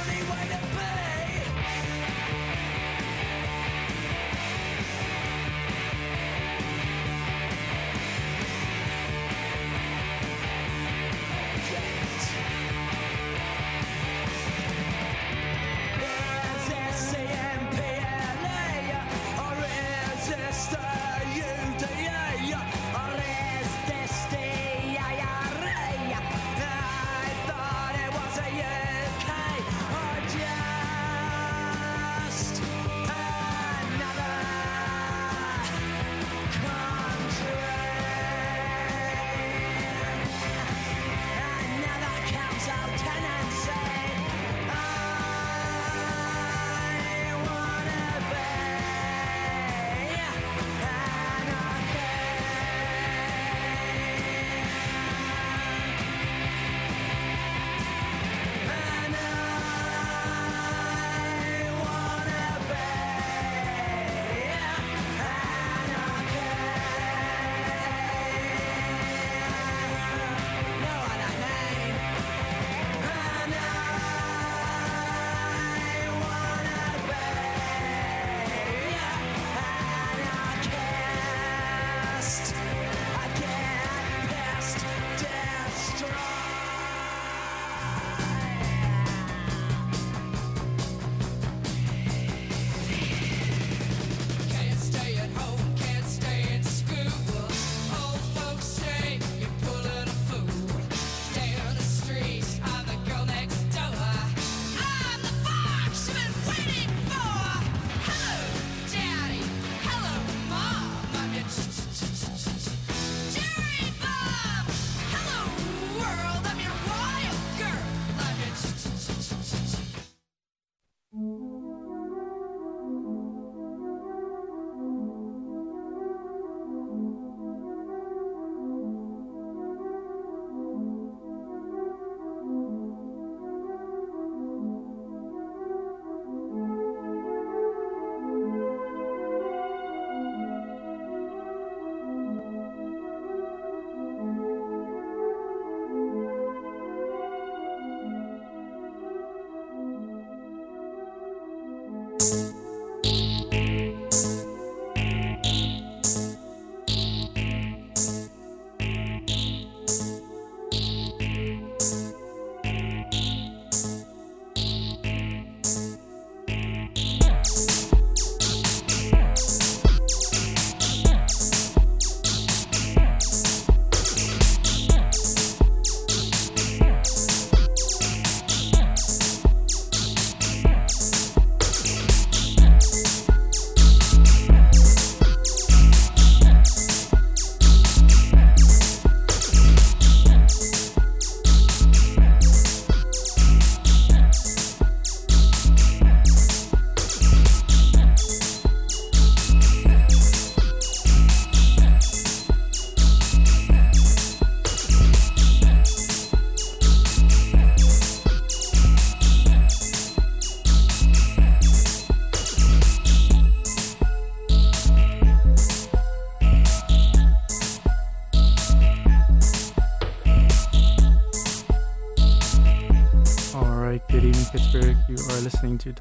listening to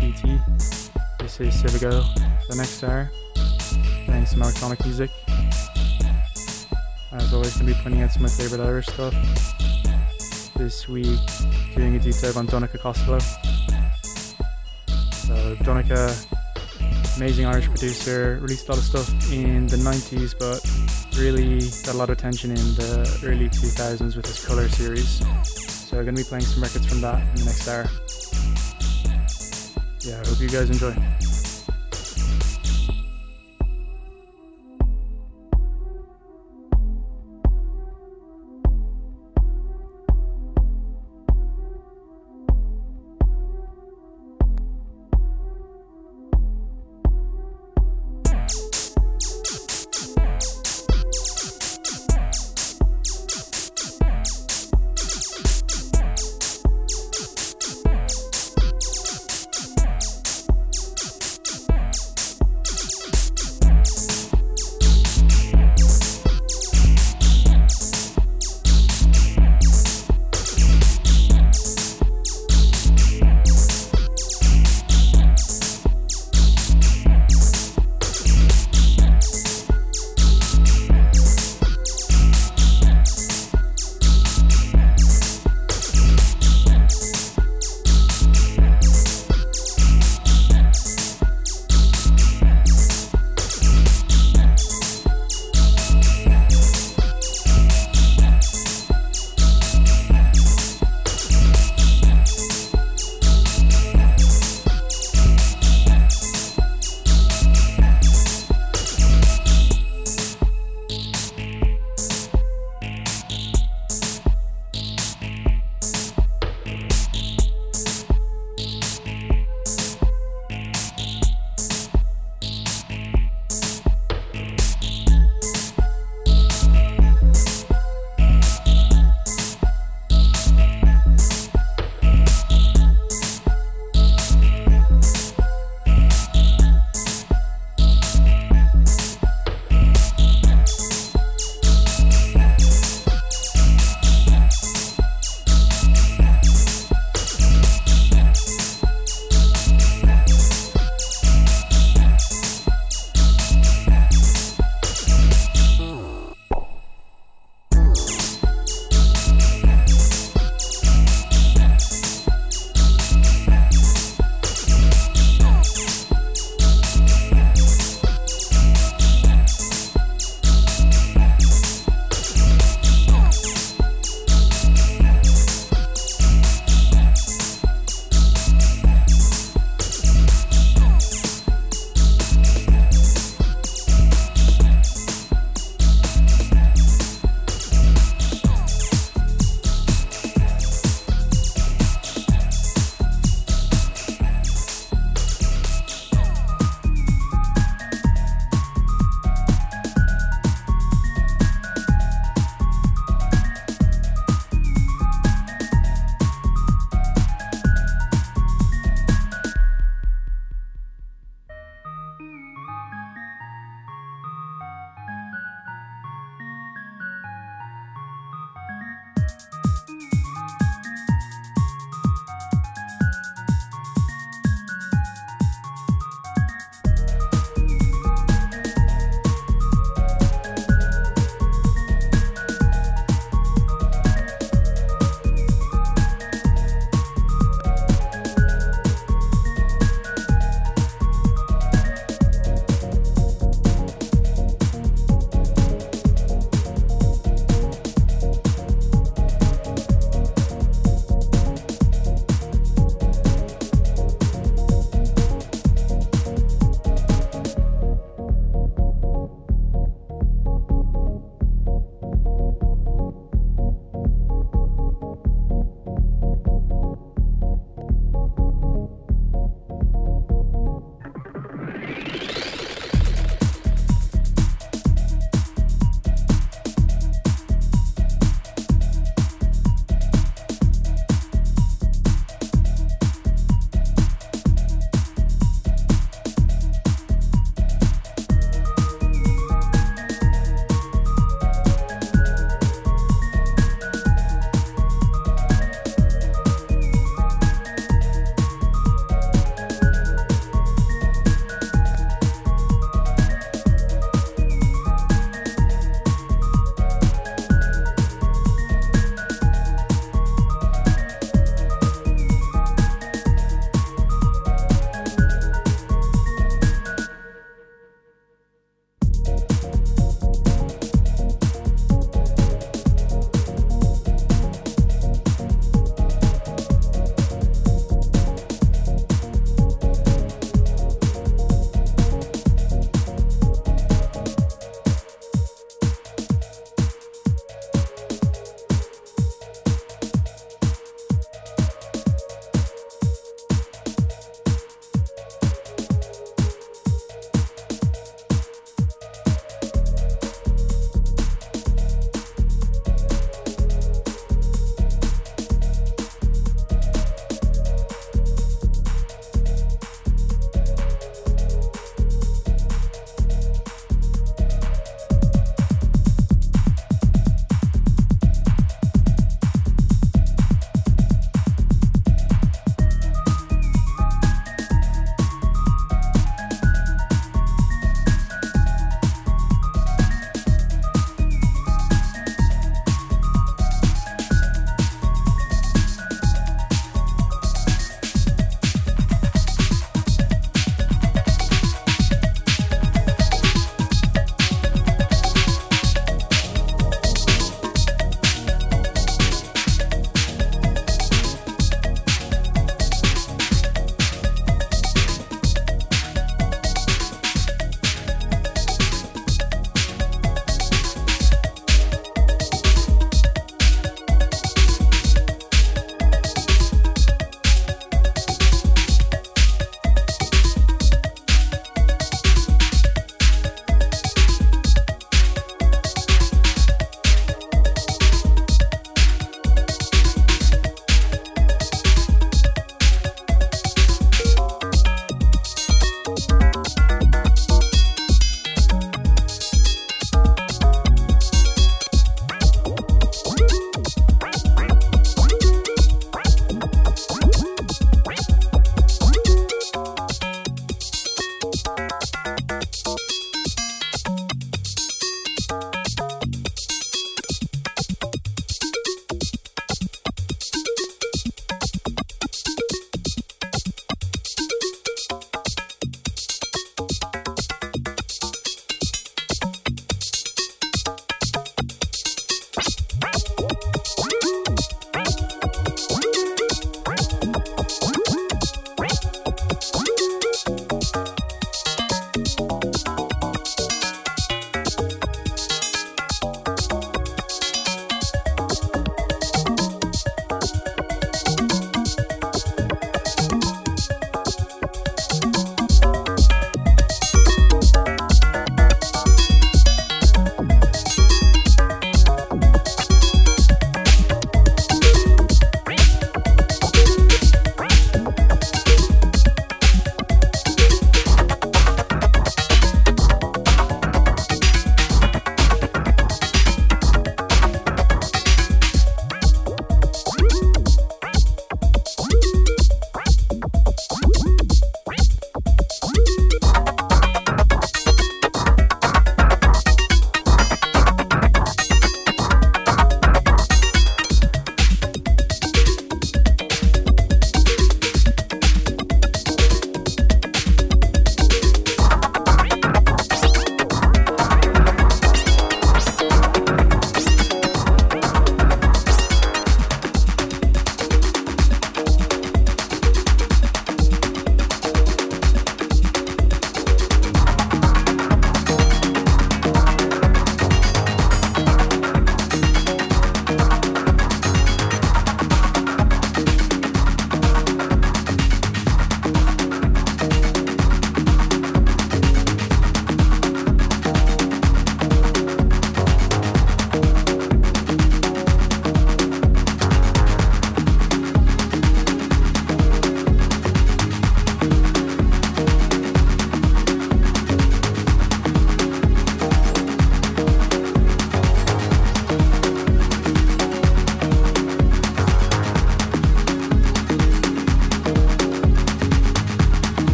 WRCT. This is Civigo, the next star, playing some electronic music. As always, going to be pointing out some of my favourite Irish stuff. This week, doing a deep dive on Donncha Costello. So, Donncha, amazing Irish producer, released a lot of stuff in the 90s, but really got a lot of attention in the early 2000s with his Colour series. So I'm going to be playing some records from that in the next hour. Yeah, I hope you guys enjoy.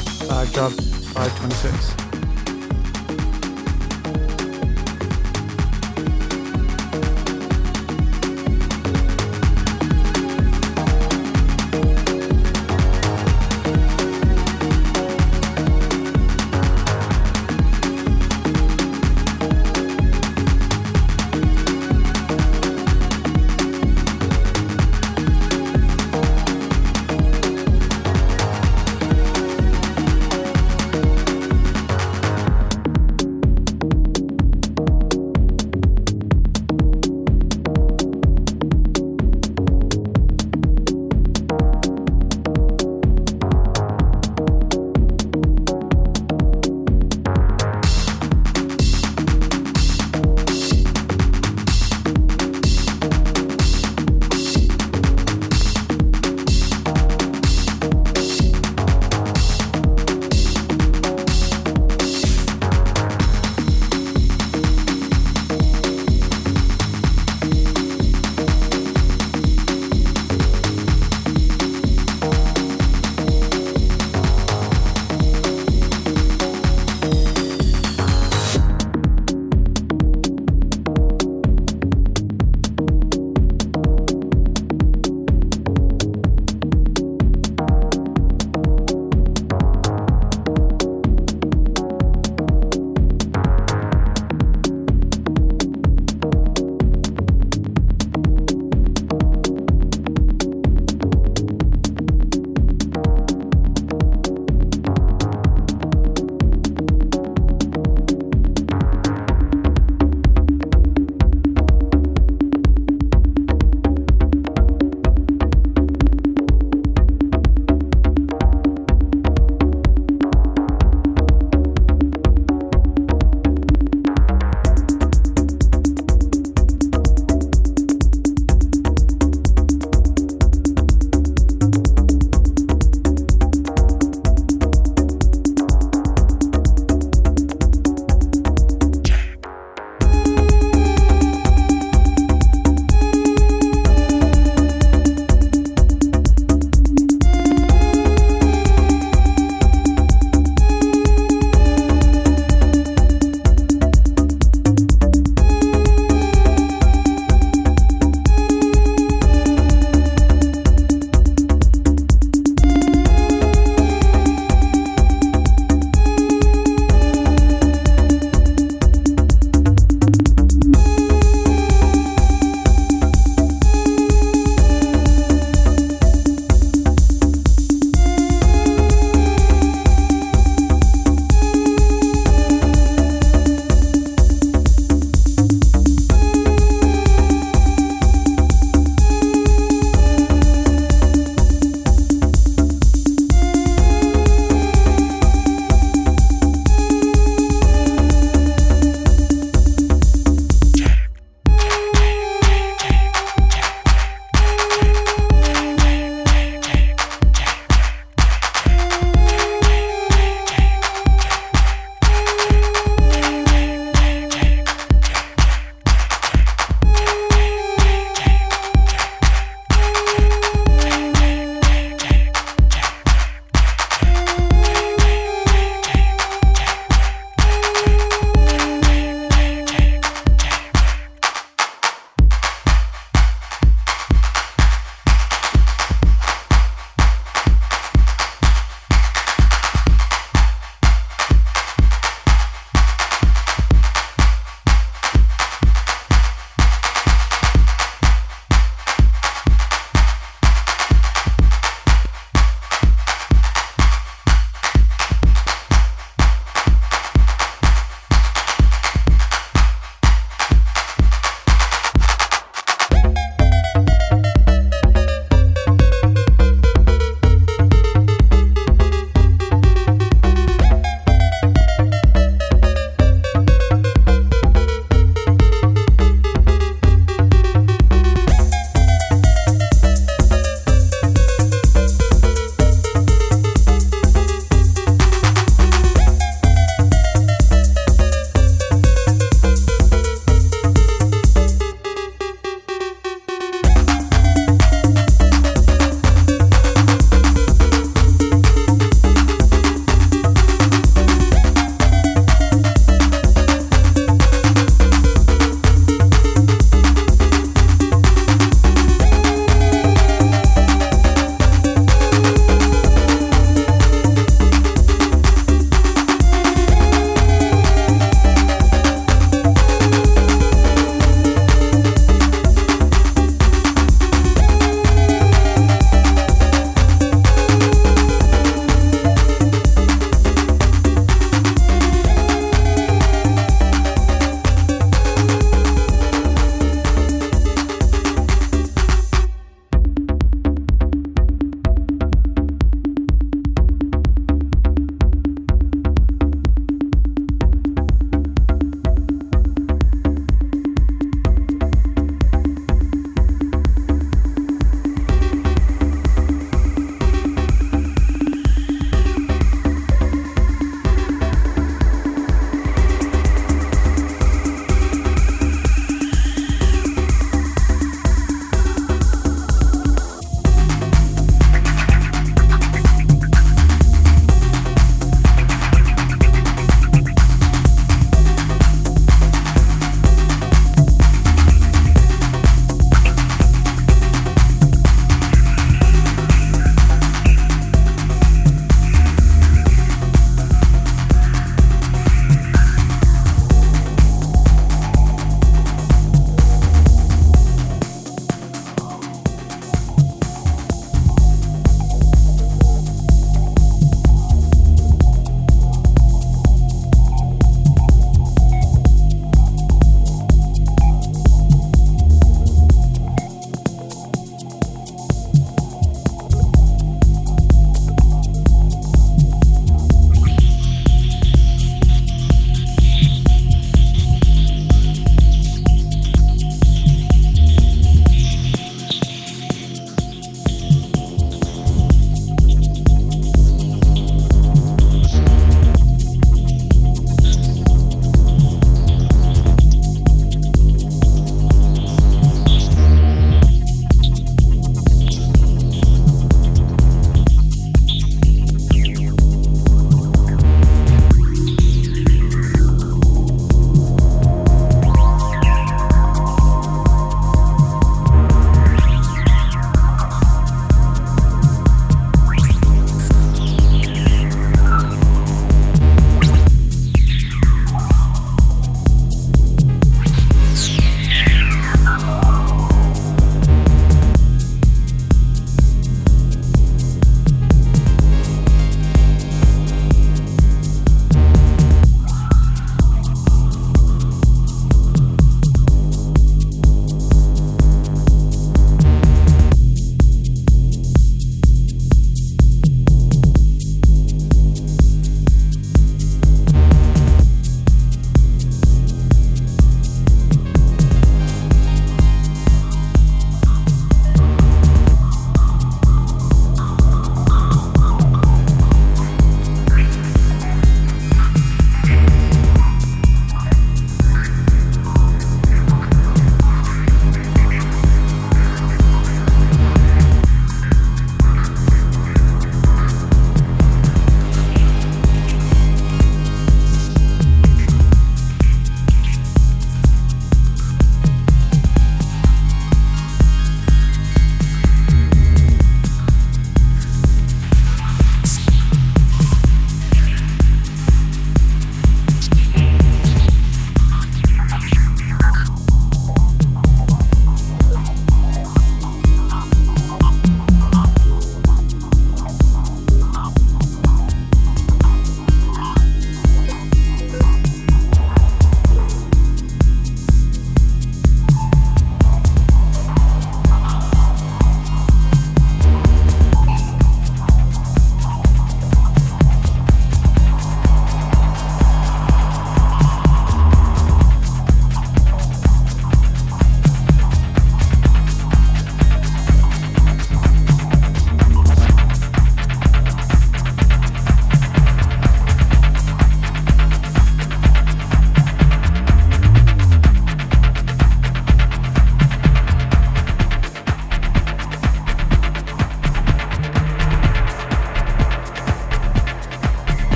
track, Job 526.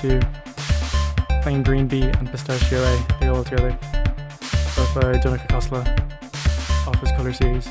too. Plain Green Bee and Pistachio A, they go all together. Both by Donica Kosla off his Colour series.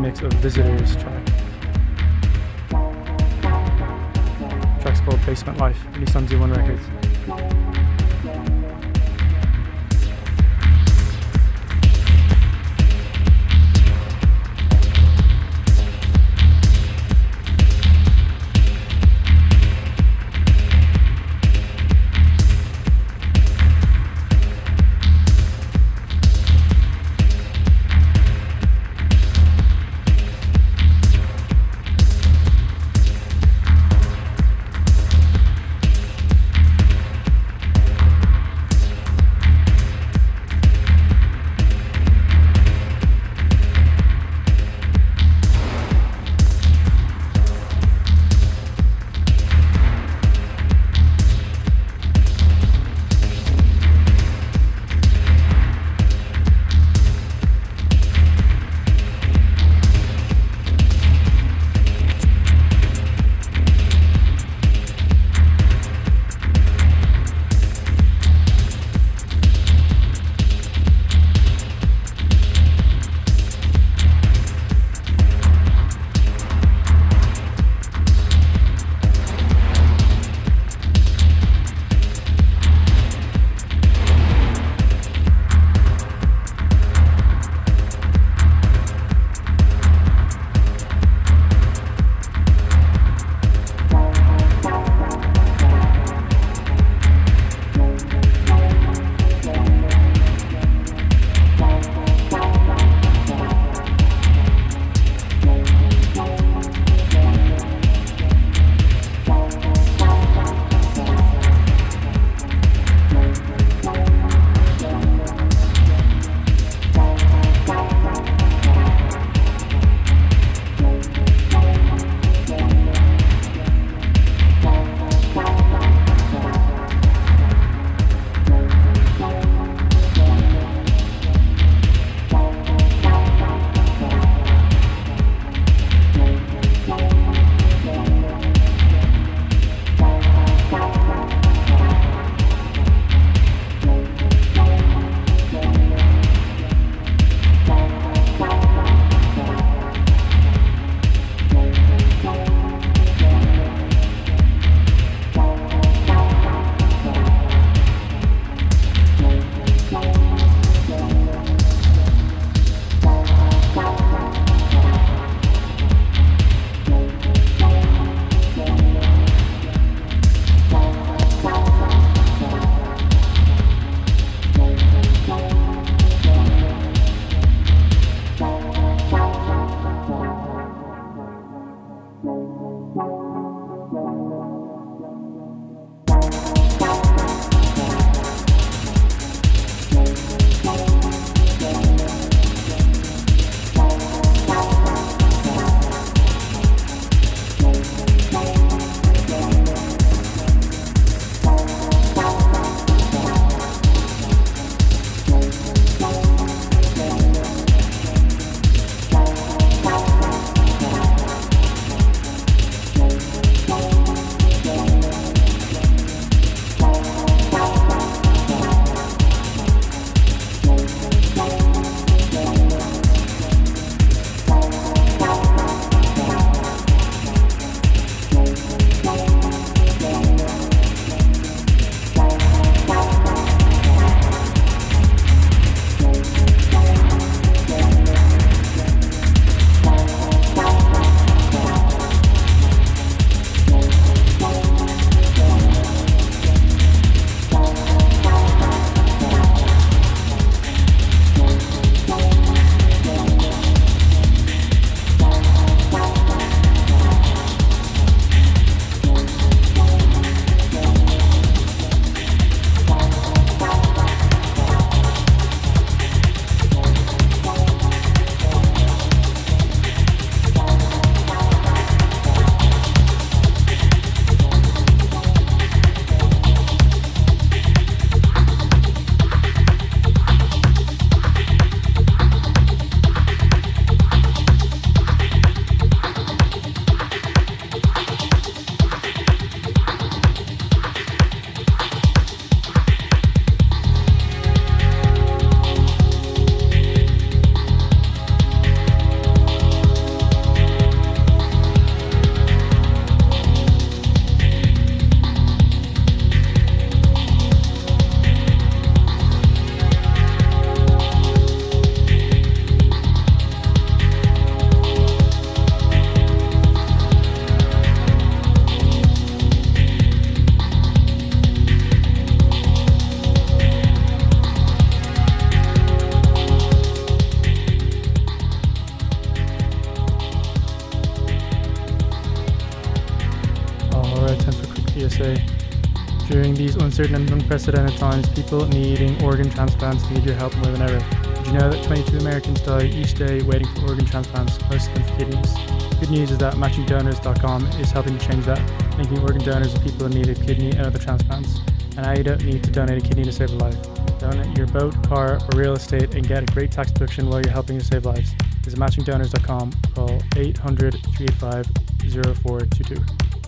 remix of Visitors track. The track's called Basement Life, released on Z1 Records. time for a quick PSA. During these uncertain and unprecedented times, people needing organ transplants need your help more than ever. Did you know that 22 Americans die each day waiting for organ transplants, most of them for kidneys? Good news is that matchingdonors.com is helping to change that, making organ donors the people in need of kidney and other transplants. And now you don't need to donate a kidney to save a life. Donate your boat, car, or real estate and get a great tax deduction while you're helping to save lives. Visit matchingdonors.com, call 800-385-0422.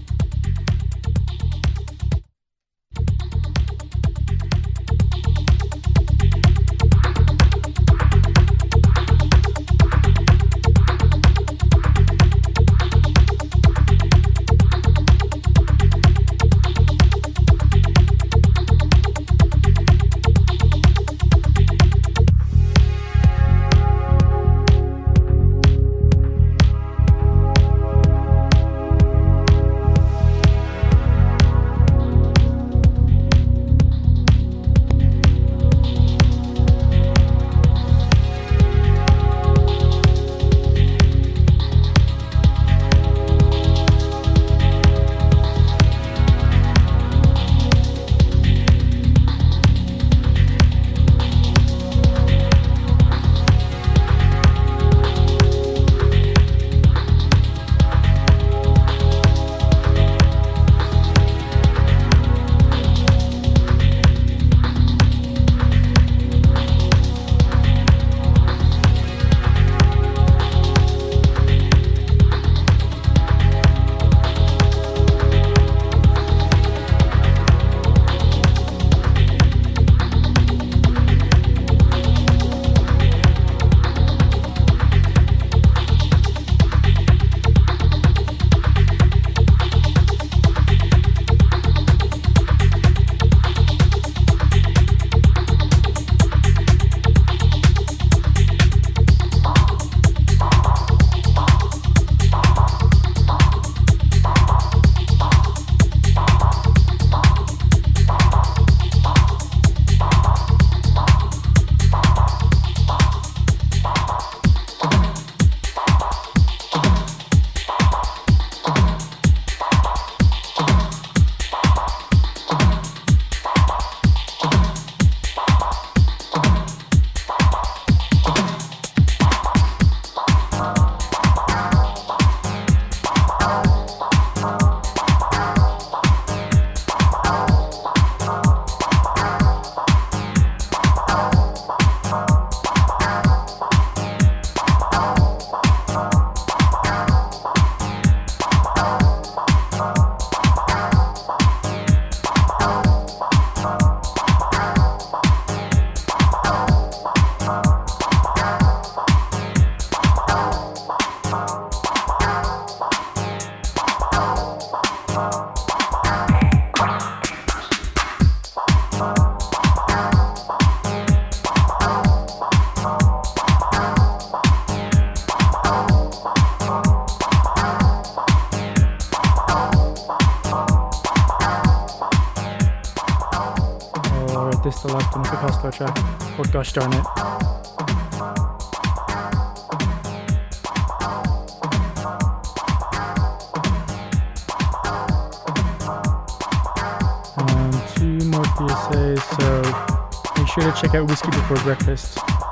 This the last one of the Costello track. Oh gosh darn it. Two more PSAs, so make sure to check out Whiskey Before Breakfast.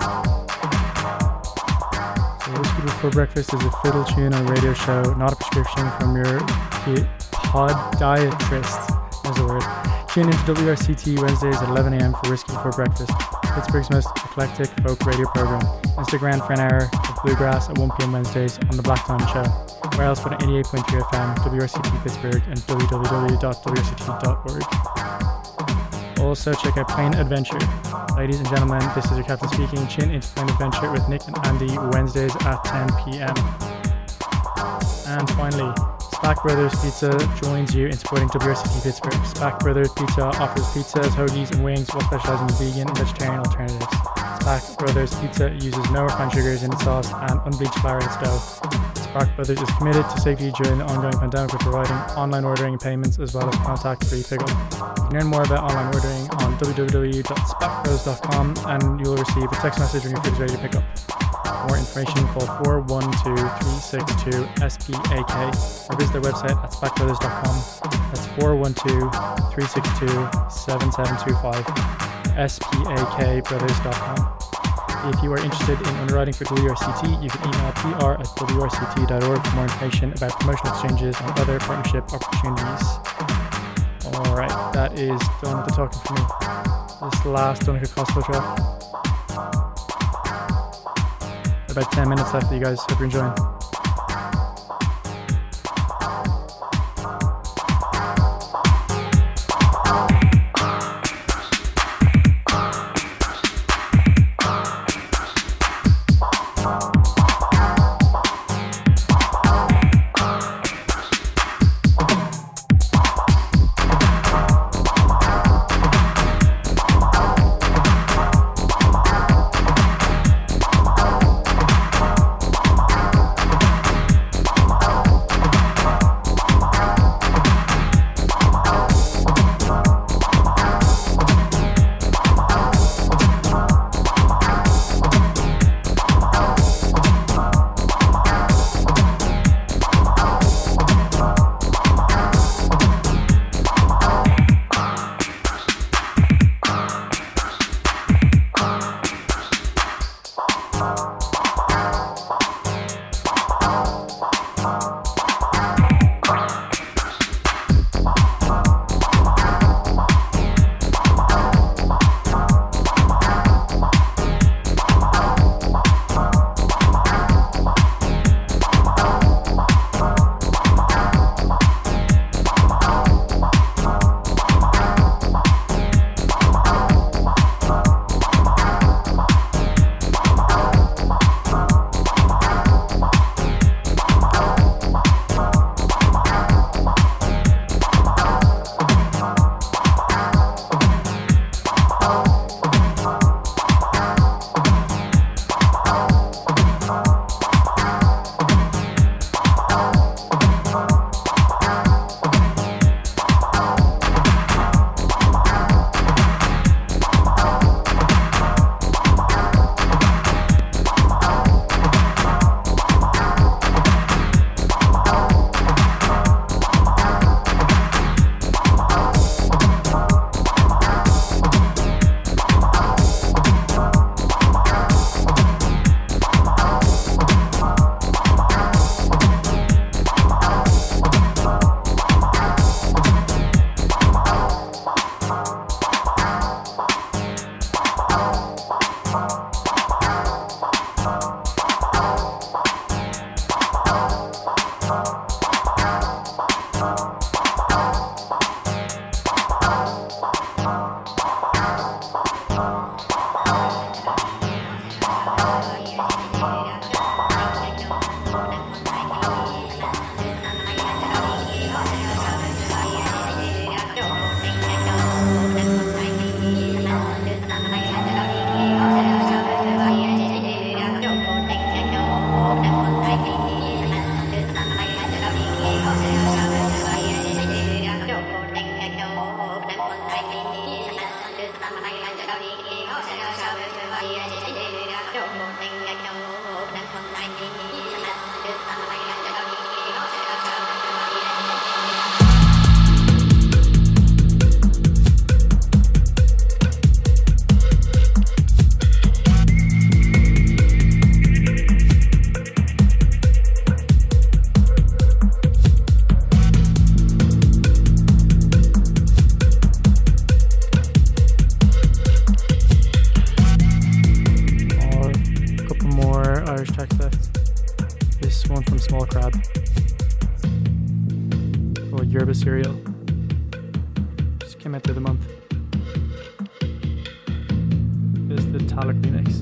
So Whiskey Before Breakfast is a fiddle tune on a radio show, not a prescription from your podiatrist. There's a word. Tune into WRCT Wednesdays at 11 a.m. for Whiskey Before Breakfast, Pittsburgh's most eclectic folk radio program. Instagram for an hour of bluegrass at 1 p.m. Wednesdays on The Black Diamond Show. Where else but at 88.3 FM, WRCT Pittsburgh, and www.wrct.org. Also check out Plain Adventure. Ladies and gentlemen, this is your captain speaking. Tune into Plain Adventure with Nick and Andy Wednesdays at 10 p.m. And finally, Spack Brothers Pizza joins you in supporting WRCT Pittsburgh. Spack Brothers Pizza offers pizzas, hoagies, and wings while specializing in vegan and vegetarian alternatives. Spack Brothers Pizza uses no refined sugars in its sauce and unbleached flour in its dough. Spack Brothers is committed to safety during the ongoing pandemic by providing online ordering and payments as well as contact-free pickup. You can learn more about online ordering on www.spackbros.com and you'll receive a text message when your food is ready to pick up. For more information, call 412-362-SPAK or visit their website at spackbrothers.com. That's 412-362-7725, spakbrothers.com. If you are interested in underwriting for WRCT, you can email pr@wrct.org for more information about promotional exchanges and other partnership opportunities. Alright, that is done with the talking for me. This last Donica Costello track. About 10 minutes left for you guys. Hope you're enjoying. Cereal. Just came out the other month. This is the Talic remix.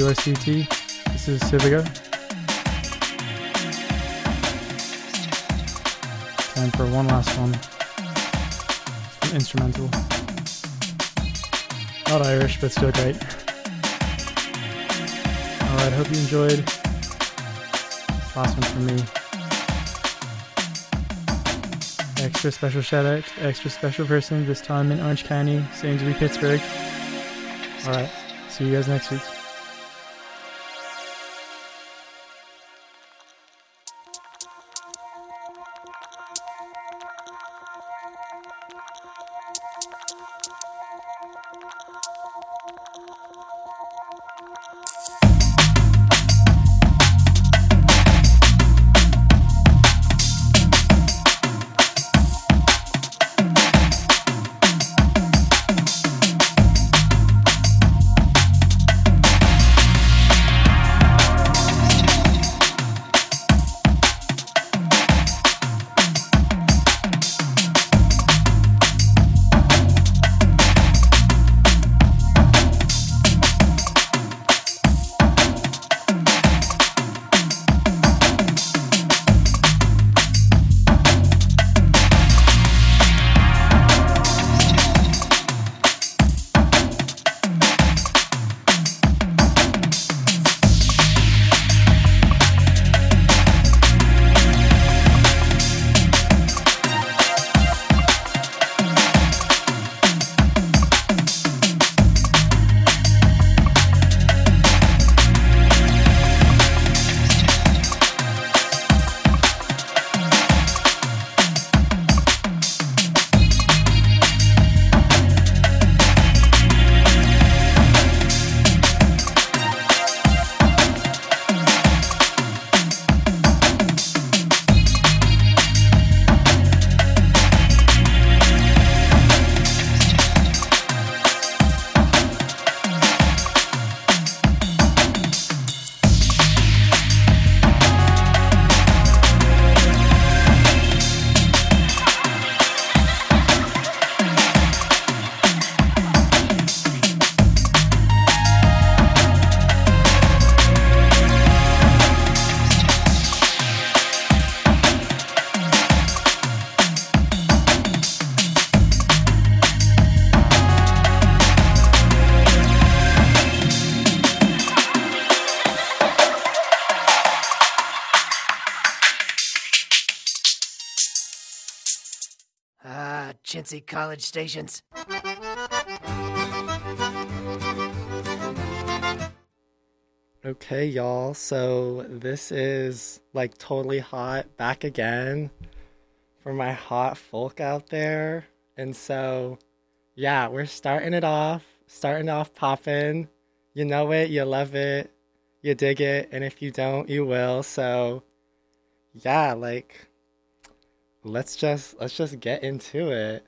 VORCT. This is Civica. Time for one last one. It's an instrumental. Not Irish, but still great. Alright, hope you enjoyed. This last one from me. Extra special shout out to extra special person, this time in Orange County, soon to be Pittsburgh. Alright, see you guys next week. Chintzy college stations. Okay, y'all, so this is like totally hot back again for my hot folk out there. And so, yeah, we're starting off popping. You know it, you love it, you dig it, and if you don't, you will. So, yeah, like let's just get into it.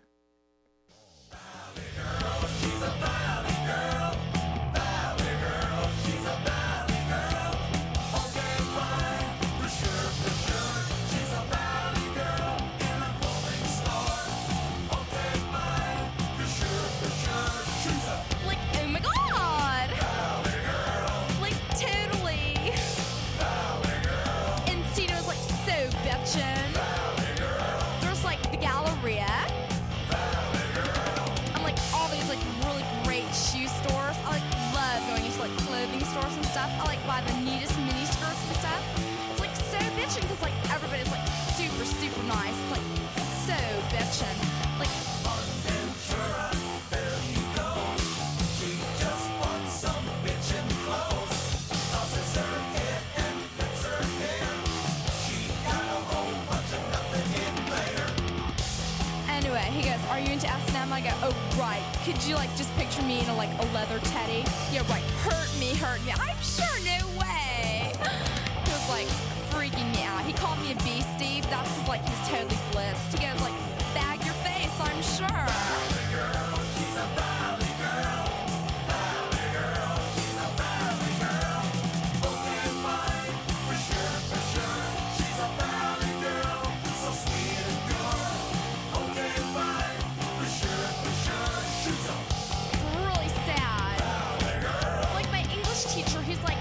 Could you just picture me in a leather teddy? Yeah, right. Hurt me. I'm sure, no way. He was freaking me out. He called me a beast, Steve. That's just he's totally blitzed. He goes bag your face, I'm sure. Valley girl, she's a valley girl. Valley girl, she's a valley girl. Okay, fine, for sure. She's a valley girl, so sweet and good. Okay, fine, for sure. She's a really sad. Valley girl. My English teacher, he's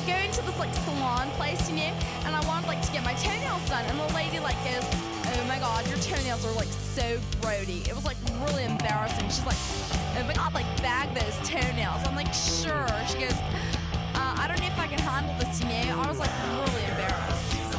going to this like salon place, you know, and I wanted like to get my toenails done, and the lady like goes, "Oh my God, your toenails are like so grody." It was like really embarrassing. She's like, "Oh my God, like bag those toenails." I'm like, "Sure." She goes, "I don't know if I can handle this, you know." I was like really embarrassed.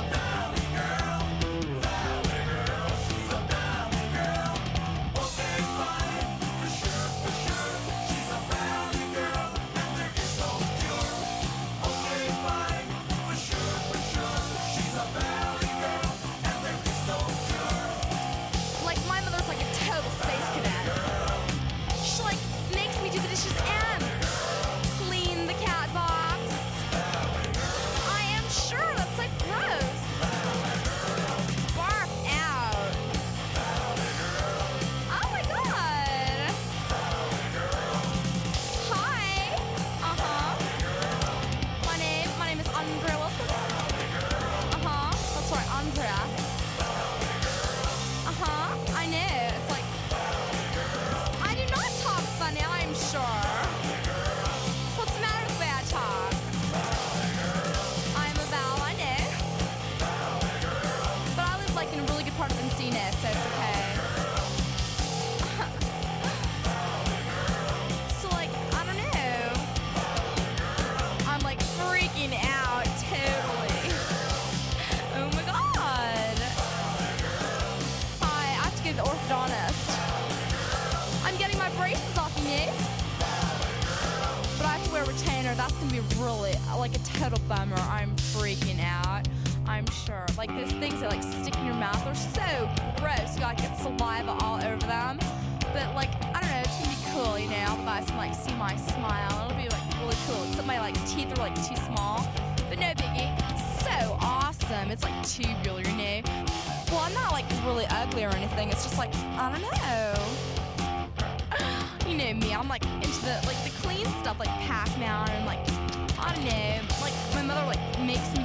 That's gonna be really like a total bummer. I'm freaking out. I'm sure. Like those things that like stick in your mouth are so gross. You gotta get saliva all over them. But like I don't know, it's gonna be cool, you know. All the guys can like see my smile. It'll be like really cool. Except my like teeth are like too small. But no biggie. So awesome. It's like tubular, you know. Well, I'm not like really ugly or anything. It's just like I don't know. You know me, I'm like into the clean stuff like Pac-Man and like I don't know, like my mother like makes me